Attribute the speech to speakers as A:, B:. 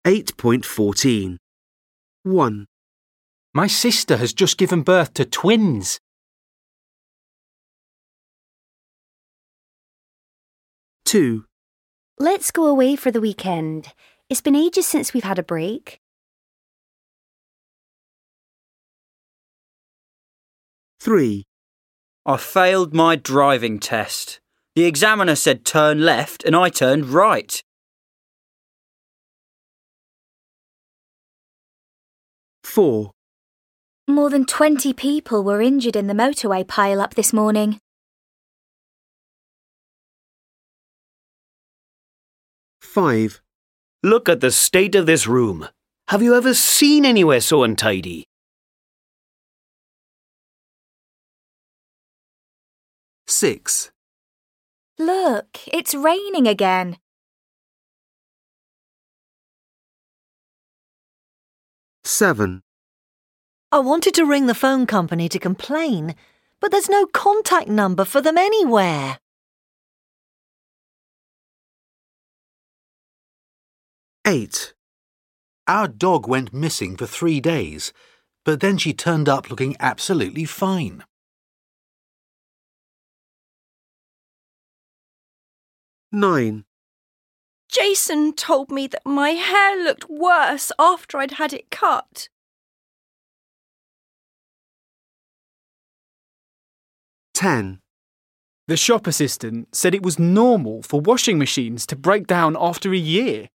A: 8.14. 1,
B: My sister has just given birth to twins.
A: 2,
C: Let's go away for the weekend. It's been ages since we've had a break.
A: 3,
D: I failed my driving test. The examiner said turn left and I turned right.
A: 4,
E: More than 20 people were injured in the motorway pile-up this morning.
A: 5,
F: Look at the state of this room. Have you ever seen anywhere so untidy?
A: 6,
E: Look, it's raining again.
A: 7,
G: I wanted to ring the phone company to complain, but there's no contact number for them anywhere.
A: 8,
H: Our dog went missing for 3 days, but then she turned up looking absolutely fine.
A: 9,
I: Jason told me that my hair looked worse after I'd had it cut.
A: 10,
B: The shop assistant said it was normal for washing machines to break down after a year.